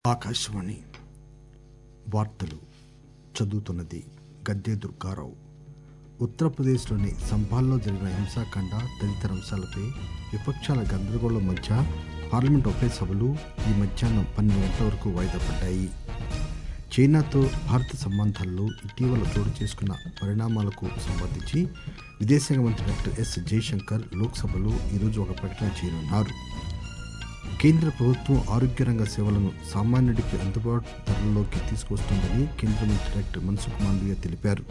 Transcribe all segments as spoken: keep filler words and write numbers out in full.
ఆకాశవాణి వార్తలు చదువుతున్నది గద్దె దుర్గారావు. ఉత్తరప్రదేశ్లోని సంభాల్లో జరిగిన హింసాకాండ తదితర అంశాలపై విపక్షాల గందరగోళం మధ్య పార్లమెంట్ ఉభయ సభలు ఈ మధ్యాహ్నం పన్నెండు గంటల వరకు వాయిదా పడ్డాయి. చైనాతో భారత సంబంధాల్లో ఇటీవల చోటు చేసుకున్న పరిణామాలకు సంబంధించి విదేశాంగ మంత్రి డాక్టర్ ఎస్ జయశంకర్ లోక్సభలో ఈరోజు ఒక ప్రకటన చేయనున్నారు. కేంద్ర ప్రభుత్వం ఆరోగ్య రంగ సేవలను సామాన్యుడికి అందుబాటు ధరల్లోకి తీసుకొస్తుందని కేంద్ర మంత్రి డాక్టర్ మన్సుఖ్ మాండవీయ తెలిపారు.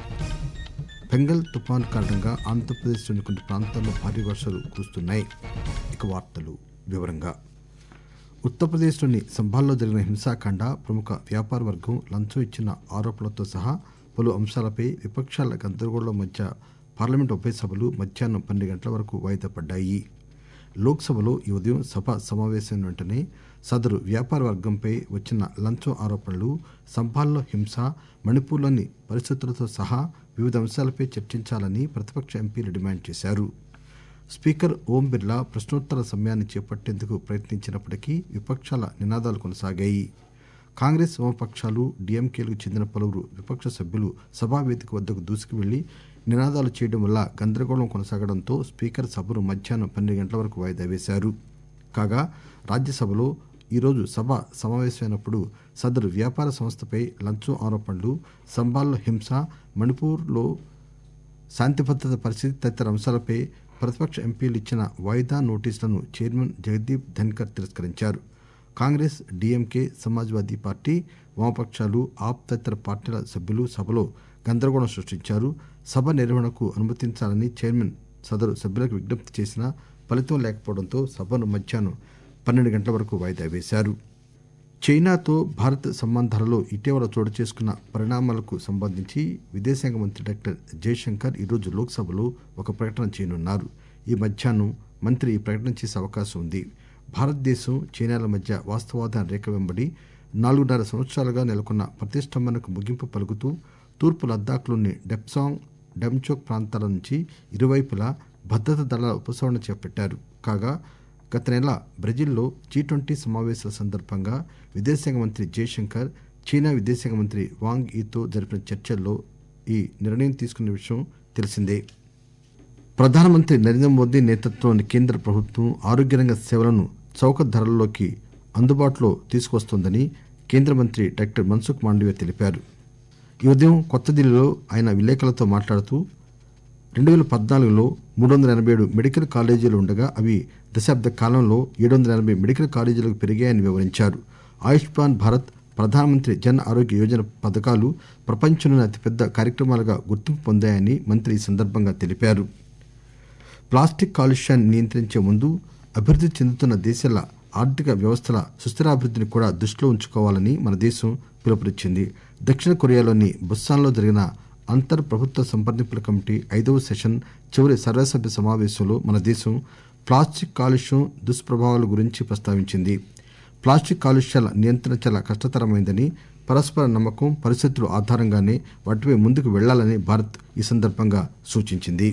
బెంగల్ తుఫాను కారణంగా ఆంధ్రప్రదేశ్లోని కొన్ని ప్రాంతాల్లో భారీ వర్షాలు కురుస్తున్నాయి. ఇక వార్తలు వివరంగా. ఉత్తరప్రదేశ్లోని సంభాల్లో జరిగిన హింసాకాండ, ప్రముఖ వ్యాపార వర్గం లంచం ఇచ్చిన ఆరోపణలతో సహా పలు అంశాలపై విపక్షాల గందరగోళం మధ్య పార్లమెంటు ఉభయ సభలు మధ్యాహ్నం పన్నెండు గంటల వరకు వాయిదా పడ్డాయి. లోక్సభలో ఈ ఉదయం సభ సమావేశమైన వెంటనే సదరు వ్యాపార వర్గంపై వచ్చిన లంచం ఆరోపణలు, సంభాల్లో హింస, మణిపూర్లోని పరిస్థితులతో సహా వివిధ అంశాలపై చర్చించాలని ప్రతిపక్ష ఎంపీలు డిమాండ్ చేశారు. స్పీకర్ ఓం బిర్లా ప్రశ్నోత్తరాల సమయాన్ని చేపట్టేందుకు ప్రయత్నించినప్పటికీ విపక్షాల నినాదాలు కొనసాగాయి. కాంగ్రెస్, వామపక్షాలు, డీఎంకేలకు చెందిన పలువురు విపక్ష సభ్యులు సభా వేదిక వద్దకు దూసుకు వెళ్లి నినాదాలు చేయడం వల్ల గందరగోళం కొనసాగడంతో స్పీకర్ సభను మధ్యాహ్నం పన్నెండు గంటల వరకు వాయిదా వేశారు. కాగా రాజ్యసభలో ఈరోజు సభ సమావేశమైనప్పుడు సదరు వ్యాపార సంస్థపై లంచం ఆరోపణలు, సంభాల్లో హింస, మణిపూర్లో శాంతి భద్రత పరిస్థితి తదితర అంశాలపై ప్రతిపక్ష ఎంపీలు ఇచ్చిన వాయిదా నోటీసులను చైర్మన్ జగదీప్ ధన్కర్ తిరస్కరించారు. కాంగ్రెస్, డీఎంకే, సమాజ్వాదీ పార్టీ, వామపక్షాలు, ఆప్ తదితర పార్టీల సభ్యులు సభలో గందరగోళం సృష్టించారు. సభ నిర్వహణకు అనుమతించాలని చైర్మన్ సదరు సభ్యులకు విజ్ఞప్తి చేసినా ఫలితం లేకపోవడంతో సభను మధ్యాహ్నం పన్నెండు గంటల వరకు వాయిదా వేశారు. చైనాతో భారత్ సంబంధాలలో ఇటీవల చోటు చేసుకున్న పరిణామాలకు సంబంధించి విదేశాంగ మంత్రి డాక్టర్ జయశంకర్ ఈరోజు లోక్సభలో ఒక ప్రకటన చేయనున్నారు. ఈ మధ్యాహ్నం మంత్రి ఈ ప్రకటన చేసే అవకాశం ఉంది. భారతదేశం, చైనాల మధ్య వాస్తవాధార రేఖ వెంబడి నాలుగున్నర సంవత్సరాలుగా నెలకొన్న ప్రతిష్టంభనకు ముగింపు పలుకుతూ తూర్పు లద్దాఖ్లోని డెప్సాంగ్, డెమ్చోక్ ప్రాంతాల నుంచి ఇరువైపులా భద్రతా దళాల ఉపసంహరణ చేపట్టారు. కాగా గత నెల బ్రెజిల్లో జీ ట్వంటీ సమావేశాల సందర్భంగా విదేశాంగ మంత్రి జయశంకర్ చైనా విదేశాంగ మంత్రి వాంగ్ ఈతో జరిపిన చర్చల్లో ఈ నిర్ణయం తీసుకున్న విషయం తెలిసిందే. ప్రధానమంత్రి నరేంద్ర మోదీ నేతృత్వంలోని కేంద్ర ప్రభుత్వం ఆరోగ్య రంగ సేవలను చౌక ధరల్లోకి అందుబాటులో తీసుకొస్తోందని కేంద్ర మంత్రి డాక్టర్ మన్సుఖ్ మాండవీయ తెలిపారు. ఈ ఉదయం కొత్త ఢిల్లీలో ఆయన విలేకరులతో మాట్లాడుతూ రెండు వేల పద్నాలుగులో మూడు వందల ఎనభై ఏడు మెడికల్ కాలేజీలు ఉండగా అవి దశాబ్ద కాలంలో ఏడు వందల ఎనభై మెడికల్ కాలేజీలకు పెరిగాయని వివరించారు. ఆయుష్మాన్ భారత్, ప్రధానమంత్రి జన్ ఆరోగ్య యోజన పథకాలు ప్రపంచంలోని అతిపెద్ద కార్యక్రమాలుగా గుర్తింపు పొందాయని మంత్రి ఈ సందర్భంగా తెలిపారు. ప్లాస్టిక్ కాలుష్యాన్ని నియంత్రించే ముందు అభివృద్ధి చెందుతున్న దేశాల ఆర్థిక వ్యవస్థల సుస్థిరాభివృద్ధిని కూడా దృష్టిలో ఉంచుకోవాలని మన దేశం పిలుపునిచ్చింది. దక్షిణ కొరియాలోని బుస్సాన్లో జరిగిన అంతర్ ప్రభుత్వ సంప్రదింపుల కమిటీ ఐదవ సెషన్ చివరి సర్వసభ్య సమావేశంలో మన దేశం ప్లాస్టిక్ కాలుష్యం దుష్ప్రభావాల గురించి ప్రస్తావించింది. ప్లాస్టిక్ కాలుష్యాల నియంత్రణ చాలా కష్టతరమైందని, పరస్పర నమ్మకం, పరిస్థితుల ఆధారంగానే వాటిపై ముందుకు వెళ్లాలని భారత్ ఈ సందర్భంగా సూచించింది.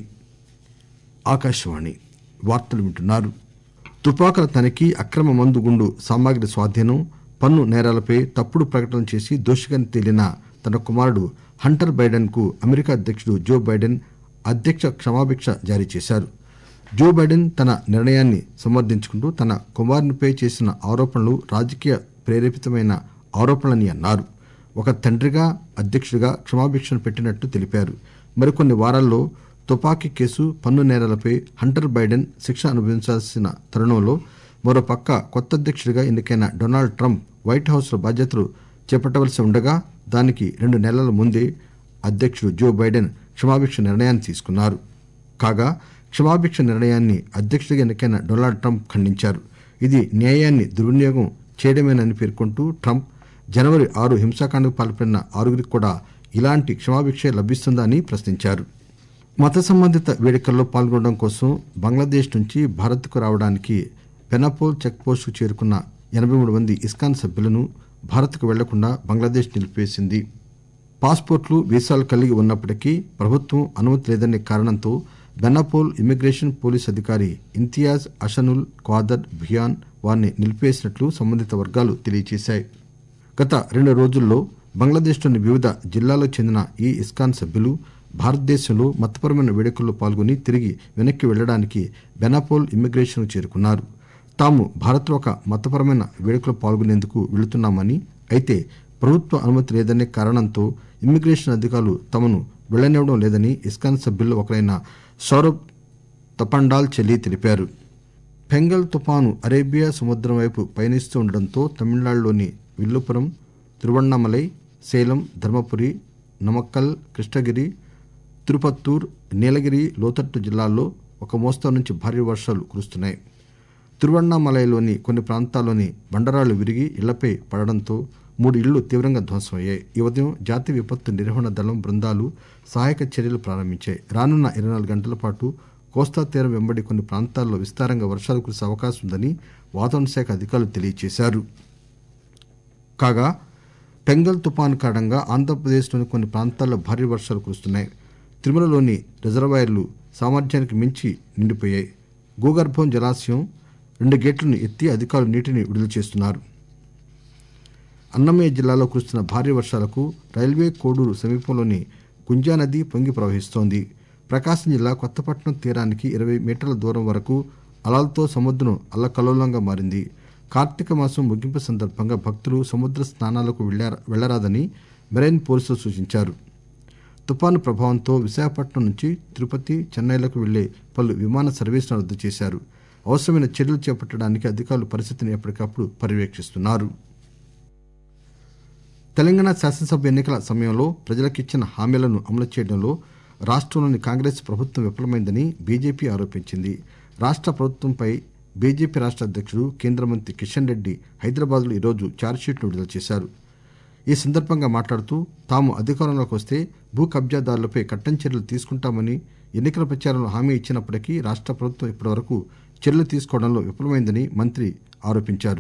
ఆకాశవాణి వార్తలు వింటున్నారు. తుపాకుల తనిఖీ, అక్రమ మందు గుండు సామాగ్రి స్వాధీనం, పన్ను నేరాలపై తప్పుడు ప్రకటన చేసి దోషిగా తేలిన తన కుమారుడు హంటర్ బైడెన్ కు అమెరికా అధ్యక్షుడు జో బైడెన్ అధ్యక్ష క్షమాభిక్ష జారీ చేశారు. జో బైడెన్ తన నిర్ణయాన్ని సమర్థించుకుంటూ తన కుమారునిపై చేసిన ఆరోపణలు రాజకీయ ప్రేరేపితమైన ఆరోపణలని అన్నారు. ఒక తండ్రిగా, అధ్యక్షుడిగా క్షమాభిక్షను పెట్టినట్టు తెలిపారు. మరికొన్ని వారాల్లో తుపాకీ కేసు, పన్ను నేరాలపై హంటర్ బైడెన్ శిక్ష అనుభవించాల్సిన తరుణంలో మరోపక్క కొత్త అధ్యక్షుడిగా ఎన్నికైన డొనాల్డ్ ట్రంప్ వైట్ హౌస్లో బాధ్యతలు చేపట్టవలసి ఉండగా దానికి రెండు నెలల ముందే అధ్యక్షుడు జో బైడెన్ క్షమాభిక్ష నిర్ణయాన్ని తీసుకున్నారు. కాగా క్షమాభిక్ష నిర్ణయాన్ని అధ్యక్షుడిగా ఎన్నికైన డొనాల్డ్ ట్రంప్ ఖండించారు. ఇది న్యాయాన్ని దుర్వినియోగం చేయడమేనని పేర్కొంటూ ట్రంప్ జనవరి ఆరు హింసాకాండకు పాల్పడిన ఆరుగురికి కూడా ఇలాంటి క్షమాభిక్ష లభిస్తుందా అని ప్రశ్నించారు. మత సంబంధిత వేడుకల్లో పాల్గొనడం కోసం బంగ్లాదేశ్ నుంచి భారత్కు రావడానికి బెనాపోల్ చెక్ పోస్టుకు చేరుకున్న ఎనభై మూడు మంది ఇస్కాన్ సభ్యులను భారత్కు వెళ్లకుండా బంగ్లాదేశ్ నిలిపివేసింది. పాస్పోర్ట్లు, వీసాలు కలిగి ఉన్నప్పటికీ ప్రభుత్వం అనుమతి లేదనే కారణంతో బెనాపోల్ ఇమ్మిగ్రేషన్ పోలీస్ అధికారి ఇంతియాజ్ అషనుల్ క్వాదర్ భుయాన్ వారిని నిలిపివేసినట్లు సంబంధిత వర్గాలు తెలియజేశాయి. గత రెండు రోజుల్లో బంగ్లాదేశ్లోని వివిధ జిల్లాలకు చెందిన ఈ ఇస్కాన్ సభ్యులు భారతదేశంలో మతపరమైన వేడుకల్లో పాల్గొని తిరిగి వెనక్కి వెళ్లడానికి బెనాపోల్ ఇమ్మిగ్రేషన్ కు చేరుకున్నారు. తాము భారత్లో ఒక మతపరమైన వేడుకలో పాల్గొనేందుకు వెళుతున్నామని, అయితే ప్రభుత్వ అనుమతి లేదనే కారణంతో ఇమ్మిగ్రేషన్ అధికారులు తమను వెళ్లనివ్వడం లేదని ఇస్కాన్ సభ్యుల్లో ఒకరైన సౌరభ్ తపండాల్ చెల్లి తెలిపారు. పెంగల్ తుపాను అరేబియా సముద్రం వైపు పయనిస్తూ ఉండడంతో తమిళనాడులోని విల్లుపురం, తిరువణ్ణమలై, సేలం, ధర్మపురి, నమక్కల్, కృష్ణగిరి, తిరుపత్తూర్, నీలగిరి లోతట్టు జిల్లాల్లో ఒక మోస్తరు నుంచి భారీ వర్షాలు కురుస్తున్నాయి. తిరువణ్ణమలైలోని కొన్ని ప్రాంతాల్లోని బండరాళ్లు విరిగి ఇళ్లపై పడడంతో మూడు ఇళ్లు తీవ్రంగా ధ్వంసమయ్యాయి. ఈ ఉదయం జాతీయ విపత్తు నిర్వహణ దళం బృందాలు సహాయక చర్యలు ప్రారంభించాయి. రానున్న ఇరవై నాలుగు గంటల పాటు కోస్తా తీరం వెంబడి కొన్ని ప్రాంతాల్లో విస్తారంగా వర్షాలు కురిసే అవకాశం ఉందని వాతావరణ శాఖ అధికారులు తెలియజేశారు. కాగా పెంగల్ తుపాను కారణంగా ఆంధ్రప్రదేశ్లోని కొన్ని ప్రాంతాల్లో భారీ వర్షాలు కురుస్తున్నాయి. తిరుమలలోని రిజర్వాయర్లు సామర్థ్యానికి మించి నిండిపోయాయి. భూగర్భం జలాశయం రెండు గేట్లను ఎత్తి అధికారులు నీటిని విడుదల చేస్తున్నారు. అన్నమయ్య జిల్లాలో కురుస్తున్న భారీ వర్షాలకు రైల్వే కోడూరు సమీపంలోని గుంజానది పొంగి ప్రవహిస్తోంది. ప్రకాశం జిల్లా కొత్తపట్నం తీరానికి ఇరవై మీటర్ల దూరం వరకు అలలతో సముద్రం అల్లకల్లోలంగా మారింది. కార్తీక మాసం ముగింపు సందర్భంగా భక్తులు సముద్ర స్నానాలకు వెళ్లరాదని మెరైన్ పోలీసులు సూచించారు. తుపాను ప్రభావంతో విశాఖపట్నం నుంచి తిరుపతి, చెన్నైలకు వెళ్లే పలు విమాన సర్వీసులను రద్దు చేశారు. అవసరమైన చర్యలు చేపట్టడానికి అధికారులు పరిస్థితిని ఎప్పటికప్పుడు పర్యవేక్షిస్తున్నారు. తెలంగాణ శాసనసభ ఎన్నికల సమయంలో ప్రజలకిచ్చిన హామీలను అమలు చేయడంలో రాష్ట్రంలోని కాంగ్రెస్ ప్రభుత్వం విఫలమైందని బీజేపీ ఆరోపించింది. రాష్ట్ర ప్రభుత్వంపై బీజేపీ రాష్ట్ర అధ్యక్షుడు, కేంద్ర మంత్రి కిషన్ రెడ్డి హైదరాబాద్లో ఈరోజు ఛార్జ్షీట్ను విడుదల చేశారు. ఈ సందర్భంగా మాట్లాడుతూ తాము అధికారంలోకి వస్తే భూ కబ్జాదారులపై కఠిన చర్యలు తీసుకుంటామని ఎన్నికల ప్రచారంలో హామీ ఇచ్చినప్పటికీ రాష్ట్ర ప్రభుత్వం ఇప్పటివరకు చర్యలు తీసుకోవడంలో విఫలమైందని మంత్రి ఆరోపించారు.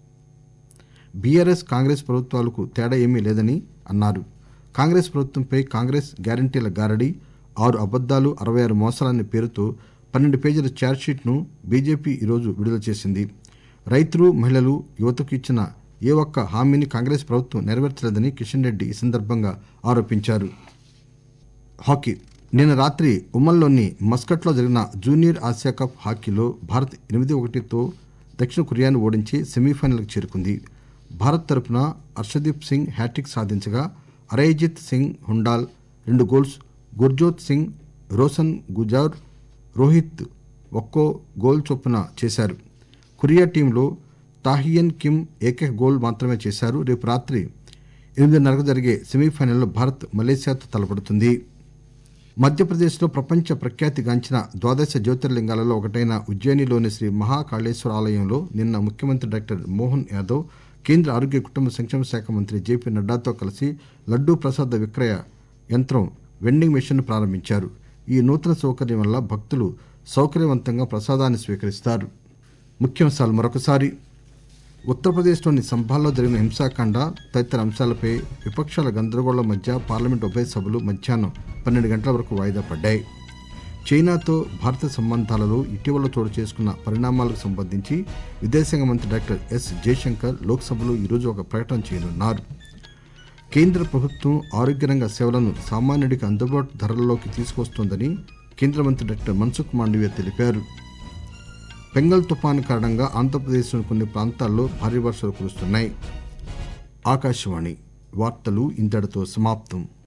బీఆర్ఎస్ కాంగ్రెస్ ప్రభుత్వాలకు తేడా ఏమీ లేదని అన్నారు. కాంగ్రెస్ ప్రభుత్వంపై కాంగ్రెస్ గ్యారంటీల గారడీ, ఆరు అబద్దాలు, అరవై ఆరు మోసాలనే పేరుతో పన్నెండు పేజీల ఛార్జ్షీట్ను బీజేపీ ఈరోజు విడుదల చేసింది. రైతులు, మహిళలు, యువతకు ఇచ్చిన ఏ ఒక్క హామీని కాంగ్రెస్ ప్రభుత్వం నెరవేర్చలేదని కిషన్ రెడ్డి ఈ సందర్భంగా ఆరోపించారు. హాకీ నిన్న రాత్రి ఉమన్లోని మస్కట్లో జరిగిన జూనియర్ ఆసియా కప్ హాకీలో భారత్ ఎనిమిది ఒకటితో దక్షిణ కొరియాను ఓడించి సెమీఫైనల్కు చేరుకుంది. భారత్ తరపున హర్షదీప్ సింగ్ హ్యాట్రిక్ సాధించగా అరైజిత్ సింగ్ హుండాల్ రెండు గోల్స్, గుర్జోత్ సింగ్, రోషన్ గుజార్, రోహిత్ ఒక్కో గోల్ చొప్పున చేశారు. కొరియా టీంలో తాహియన్ కిమ్ ఏకైక గోల్ మాత్రమే చేశారు. రేపు రాత్రి ఎనిమిదిన్నరకు జరిగే సెమీఫైనల్లో భారత్ మలేసియాతో తలపడుతుంది. మధ్యప్రదేశ్లో ప్రపంచ ప్రఖ్యాతిగాంచిన ద్వాదశ జ్యోతిర్లింగాలలో ఒకటైన ఉజ్జయినిలోని శ్రీ మహాకాళేశ్వర ఆలయంలో నిన్న ముఖ్యమంత్రి డాక్టర్ మోహన్ యాదవ్, కేంద్ర ఆరోగ్య కుటుంబ సంక్షేమ శాఖ మంత్రి జేపీ నడ్డాతో కలిసి లడ్డూ ప్రసాద విక్రయ యంత్రం వెండింగ్ మెషిన్ ప్రారంభించారు. ఈ నూతన సౌకర్యం వల్ల భక్తులు సౌకర్యవంతంగా ప్రసాదాన్ని స్వీకరిస్తారు. ముఖ్యాంశాలు మరొకసారి. ఉత్తరప్రదేశ్లోని సంభాల్లో జరిగిన హింసాకాండ తదితర అంశాలపై విపక్షాల గందరగోళం మధ్య పార్లమెంట్ ఉభయ సభలు మధ్యాహ్నం పన్నెండు గంటల వరకు వాయిదా పడ్డాయి. చైనాతో భారత సంబంధాలలో ఇటీవల చోటు చేసుకున్న పరిణామాలకు సంబంధించి విదేశాంగ మంత్రి డాక్టర్ ఎస్ జయశంకర్ లోక్సభలో ఈరోజు ఒక ప్రకటన చేయనున్నారు. కేంద్ర ప్రభుత్వం ఆరోగ్య రంగ సేవలను సామాన్యుడికి అందుబాటు ధరలలోకి తీసుకొస్తోందని కేంద్ర మంత్రి డాక్టర్ మన్సుఖ్ మాండవీయ తెలిపారు. పెంగల్ తుపాను కారణంగా ఆంధ్రప్రదేశ్లోని కొన్ని ప్రాంతాల్లో భారీ వర్షాలు కురుస్తున్నాయి. ఆకాశవాణి వార్తలు ఇంతటితో సమాప్తం.